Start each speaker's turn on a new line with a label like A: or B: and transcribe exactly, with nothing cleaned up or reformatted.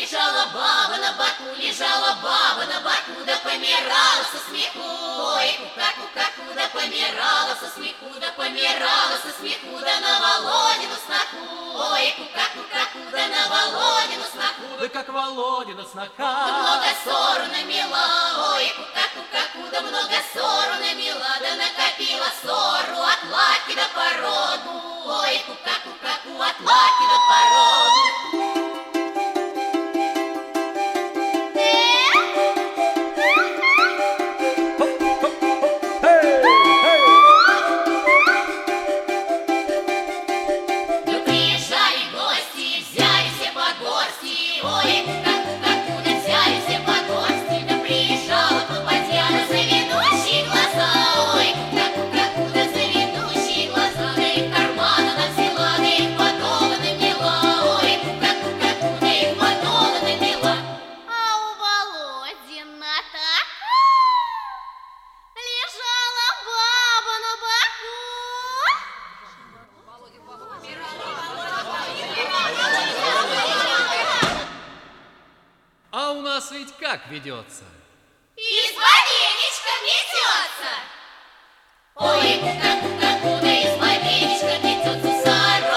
A: Лежала баба на боку, лежала баба на боку, да помирала со смеху. Ой, ку-ка-ку-ка-ку, да помирала со смеху, да помирала со смеху, да на Володину сноку. Ой, ку-ка-ку-ка-ку, да на Володину сноку.
B: Да как Володина снока.
A: Да много ссору намела. Ой, ку-ка-ку-ку, да много ссору намела, да накопила ссору от лаки до породу. Ой, ку-ка-ку-ка-ку, от лаки до породу.
B: А у нас ведь как ведется?
A: Избавенечка метется. Ой, ку-ка-ку-ка-ку, да избавенечка метется, сорок.